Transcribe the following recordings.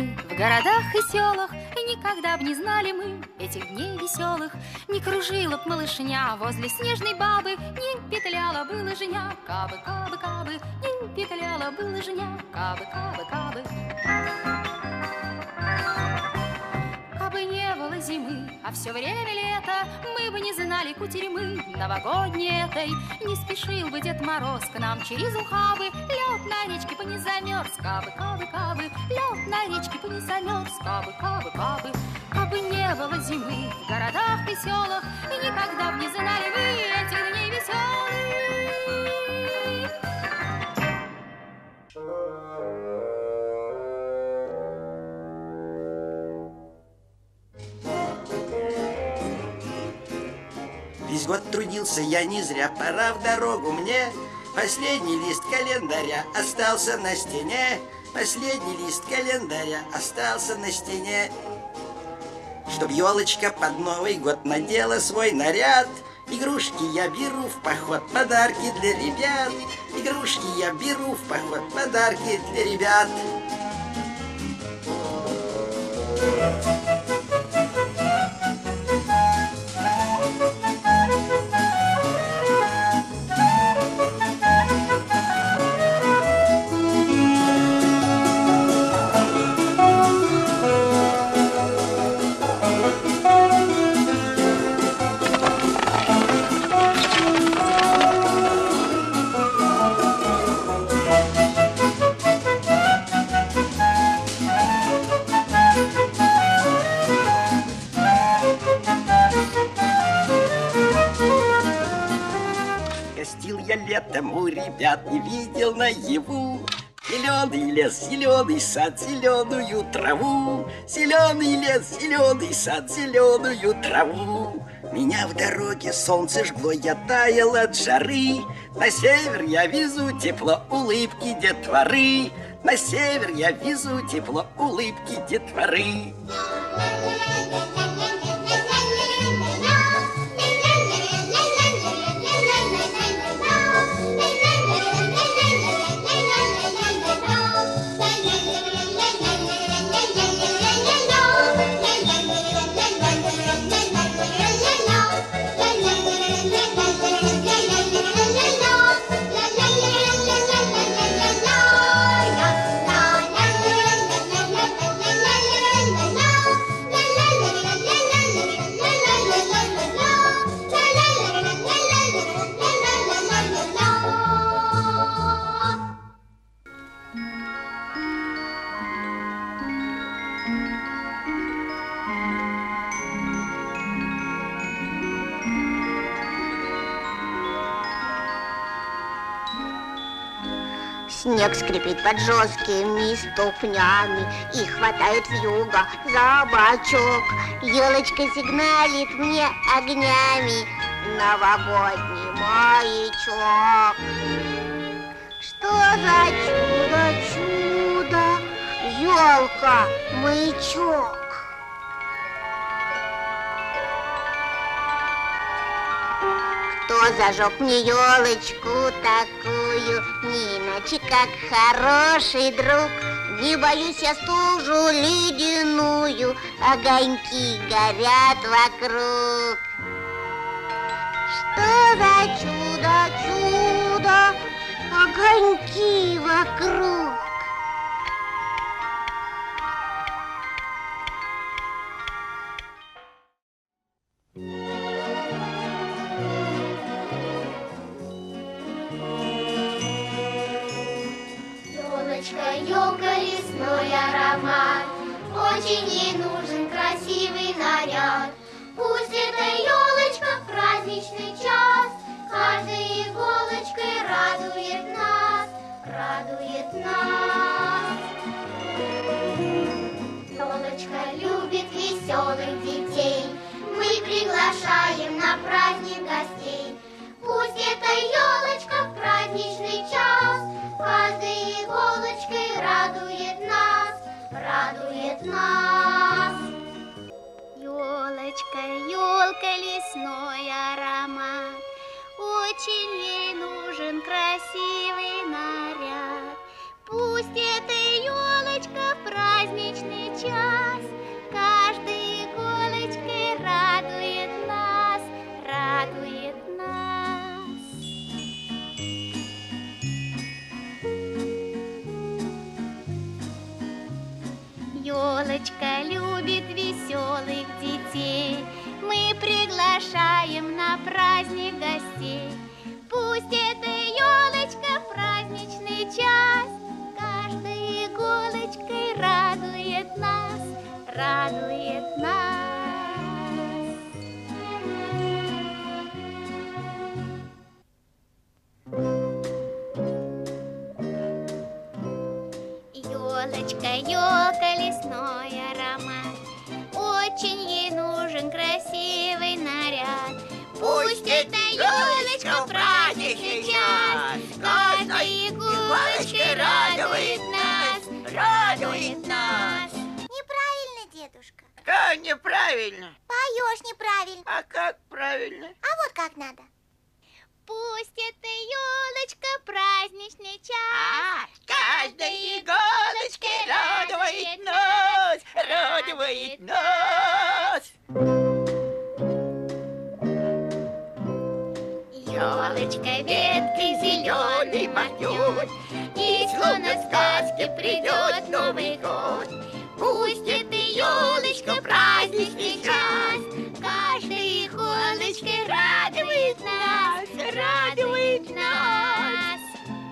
зимы в городах и селах, и никогда б не знали мы этих дней веселых. Не кружила б малышня возле снежной бабы, не петляла бы лыжня, кабы, кабы, кабы, не петляла бы лыжня, кабы, кабы, кабы. Кабы не было зимы, а все время лето, мы бы не знали кутерьмы новогодней этой. Не спешил бы Дед Мороз к нам через ухабы, лед на речке бы не замерз, кабы, кабы, кабы, лед на речке бы не замерз, кабы, кабы, кабы. Кабы не было зимы в городах и селах, и никогда б не знали вы этих дней веселых. Весь год трудился я не зря, пора в дорогу мне. Последний лист календаря остался на стене. Последний лист календаря остался на стене. Чтоб елочка под Новый год надела свой наряд. Игрушки я беру в поход, подарки для ребят. Игрушки я беру в поход, подарки для ребят. Летом у ребят не видел наяву. Зеленый лес, зеленый сад, зеленую траву. Зеленый лес, зеленый сад, зеленую траву. Меня в дороге солнце жгло, я таял от жары. На север я везу тепло, улыбки детворы. На север я везу тепло, улыбки детворы. Снег скрипит под жесткими ступнями и хватает вьюга за бочок. Елочка сигналит мне огнями, новогодний маячок. Что за чудо-чудо, елка-маячок? Кто зажег мне елочку такую, не иначе как хороший друг? Не боюсь я стужу ледяную, огоньки горят вокруг. Что за чудо-чудо, огоньки вокруг? Елка, лесной аромат, очень ей нужен красивый наряд. Пусть эта елочка в праздничный час каждой иголочкой радует нас, радует нас. Елочка любит веселых детей, мы приглашаем на праздник гостей. Пусть эта елочка в праздничный час каждой иголочкой радует нас, радует нас. Елочка, елка, лесной аромат, очень ей нужен красивый наряд. Пусть эта елочка в праздничный праздник гостей. Пусть эта елочка в праздничный час каждой иголочкой радует нас, радует нас. Елочка, елка, лесной аромат, очень ей нужен красивый наряд. Пусть эта елочка в праздничный час каждой иголочкой радует нас, радует нас. Неправильно, дедушка. Как неправильно? Поешь неправильно. А как правильно? А вот как надо. Пусть эта елочка в праздничный час Каждой иголочкой радует нас, радует нас. елочка веткой зеленой махнет, и словно в сказке придет Новый год. Пусть эта елочка в праздничный час каждой иголочкой радует нас, радует нас.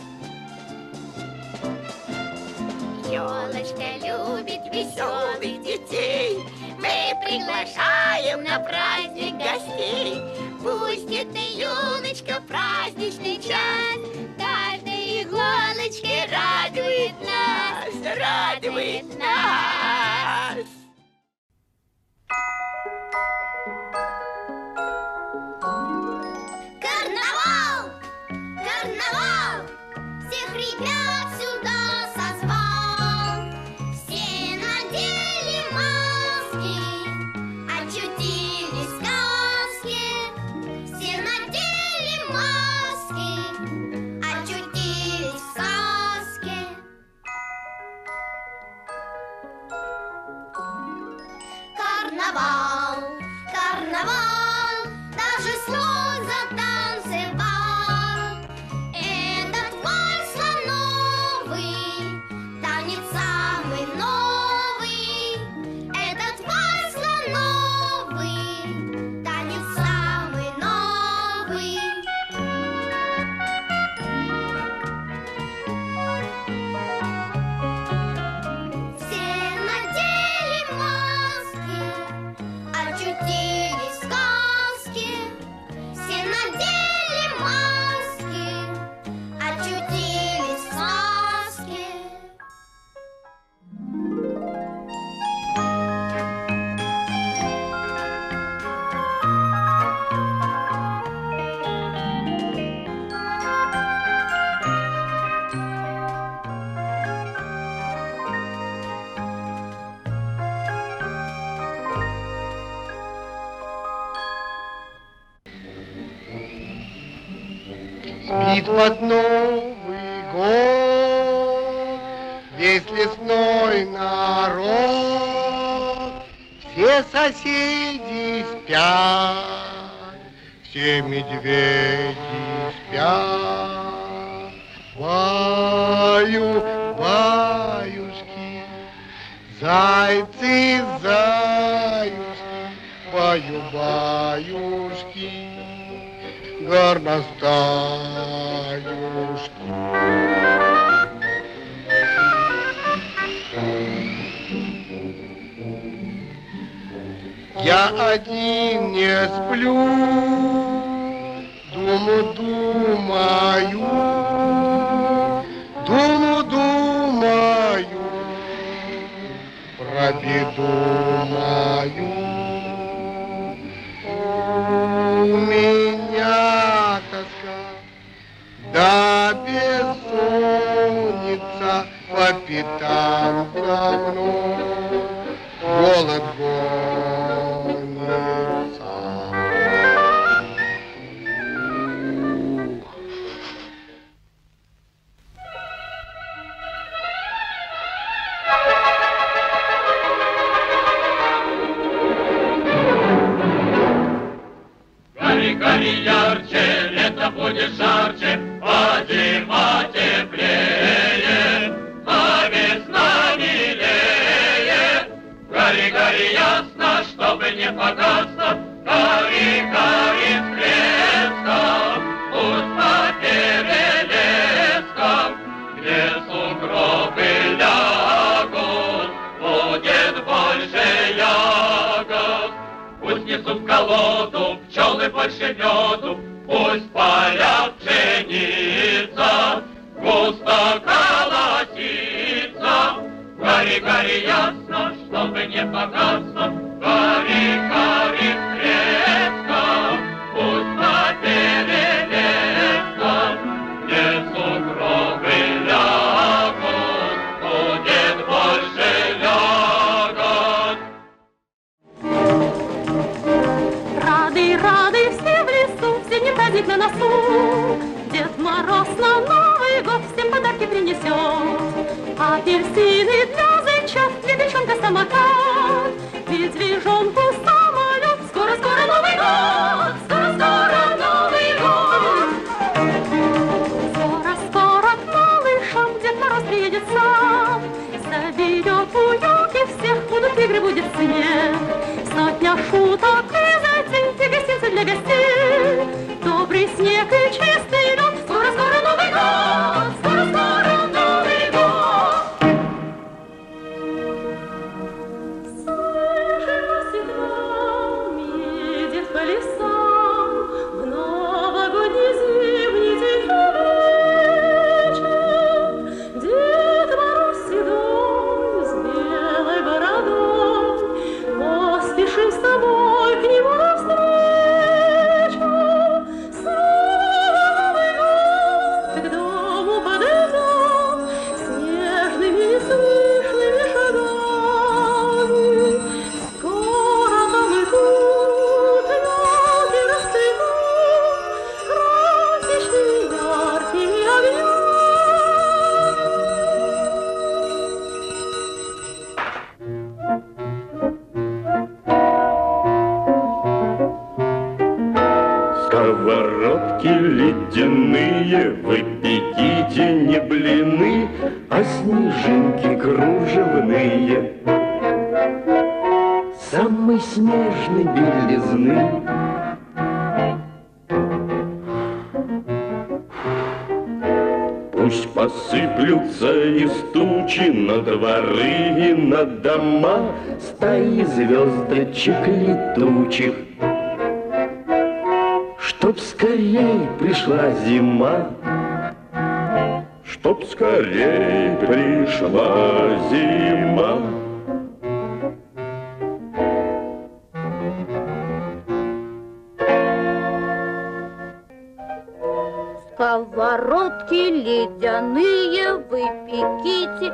Елочка любит веселых детей, мы приглашаем на праздник гостей. Пусть эта елочка в праздничный час каждой иголочкой радует нас, радует нас. Карнавал! Карнавал! Всех ребят сюда созвал. Все надели маски, очутились в сказке. Все надели маски, очутились в сказке. Карнавал, карнавал, даже слон затанцевал. Этот вальс слоновый, танец самый новый. Этот вальс слоновый, танец самый новый. Все надели маски, очутились в сказке. Все надели маски, очутились в сказке. Спит под Новый год весь лесной народ, все соседи спят, все медведи спят. Баю, баюшки, зайцы, заюшки, баю, баюшки, горностаюшки. Я один не сплю, думаю, про беду мою. У меня тоска, да бессонница по пятам за мной, голод гонится. Гори, гори ярче, лето будет жарче, а зима теплее, а весна милее. Гори, гори ясно, чтобы не погасло, гори, гори, вклей. несут в колоду, пчелы больше меду, пусть в полях пшеница густо колосится. Гори, гори ясно, чтобы не погасло, гори, гори крепко, пусть на перелесках не сугробы лягут, будет больше ягод. Рады, рады все в лесу, зимний праздник на носу. Дед Мороз на Новый год всем подарки принесет. Апельсины для зайчат, лепешонка самокат, медвежонку самолет. Скоро-скоро Новый год, скоро-скоро Новый год. Скоро-скоро к малышам Дед Мороз приедет сам, заберет у елки всех, будут игры, будет смех. Сотня шуток и затей, и гостинцы для гостей, добрый снег и чистый лед. Скоро-скоро Новый год, скоро-скоро Новый год. Слышимся к нам, едет по лесам в новогодний зимний тихий вечер. Дед Мороз седой с белой бородой, поспешим с тобой к нему навстречу. Новый год к дому подойдет снежными неслышными шагами. Скоро там и тут елки расцветут красочными яркими огнями. Сковородки ледяные, вы пеките не блины, а снежинки кружевные, самой снежной белизны. Пусть посыплются из тучи на дворы и на дома стаи звездочек летучих, чтоб скорей пришла зима, чтоб скорей пришла зима. Сковородки ледяные, вы пеките,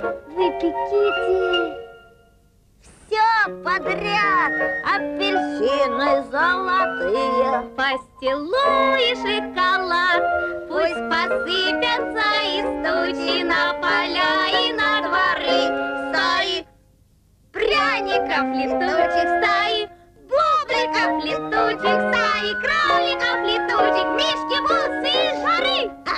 все подряд. Апельсины золотые, пастилу и шоколад, пусть посыпятся из тучи на поля и на дворы стаи пряников летучих, стаи бубликов летучих, стаи кроликов летучих, мишки, бусы и шары.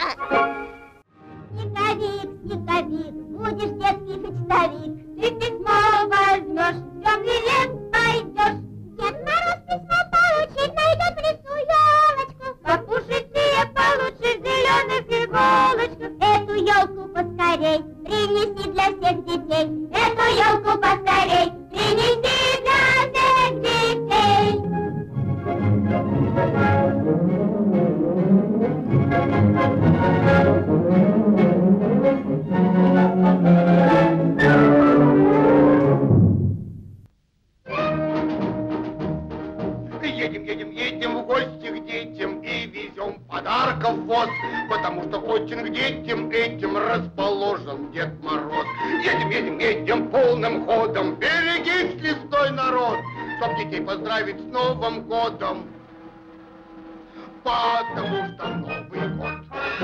Снеговик, снеговик, будешь детский почтовик, ты письмо возьмешь, в темный лес пойдешь. Дед Мороз письмо получит, найдет в лесу елочку, попушистее получше зеленых иголочках. Эту елку поскорей принеси для всех детей, эту елку поскорей принеси для всех детей. Едем в гости к детям и везем подарков воз, потому что очень к детям этим расположен Дед Мороз. Едем полным ходом, берегись, лесной народ, чтоб детей поздравить с Новым годом, потому что Новый год.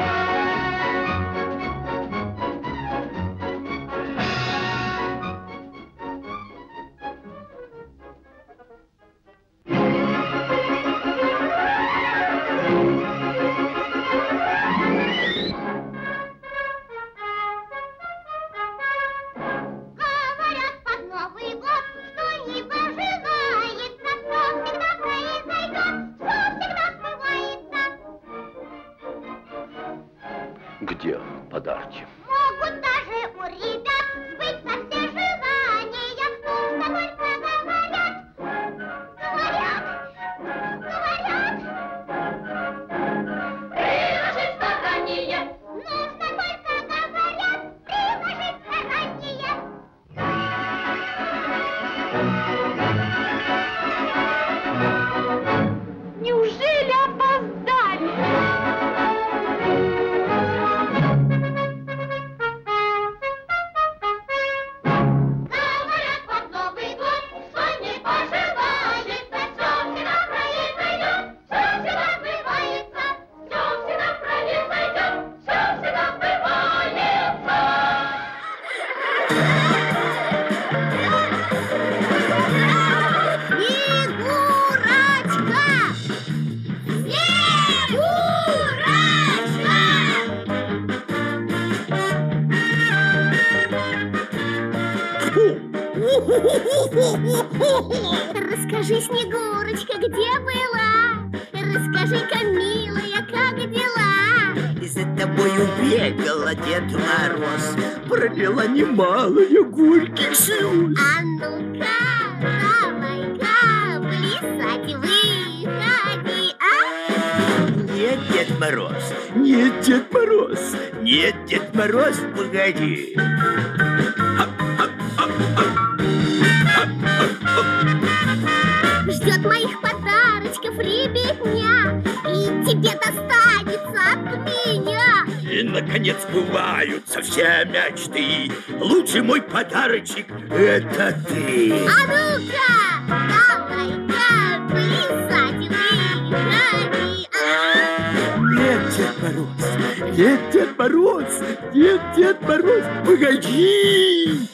Где подарки? Могут даже у ребят сбыться все желания, ну что только говорят. Расскажи, Снегурочка, где была? Расскажи-ка, милая, как дела? И за тобою бегала Дед Мороз, пролила немалое горьких слез. А ну-ка, давай-ка, плясать выходи, а? Нет, Дед Мороз, нет, Дед Мороз, нет, Дед Мороз, погоди. Ждет моих подарочков ребятня, и тебе достанется от меня. И, наконец, сбываются все мечты. Лучший мой подарочек — это ты. А ну-ка, давай-ка, плясать выходи, а? Нет, Дед Мороз, нет, Дед Мороз, нет, Дед Мороз, погоди.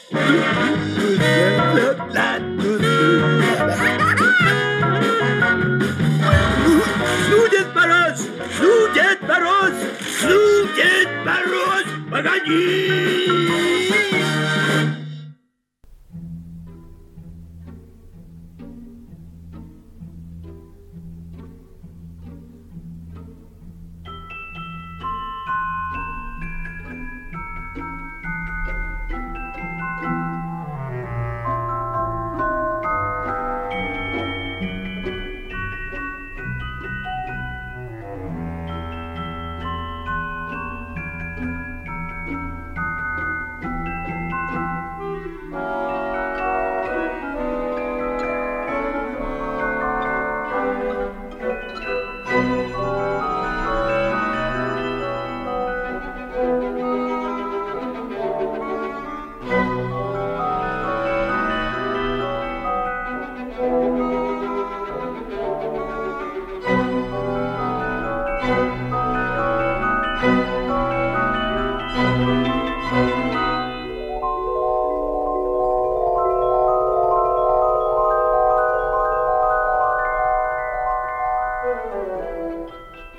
Жду, Дед Мороз, жду, Дед Мороз, жду, Дед Мороз, погоди.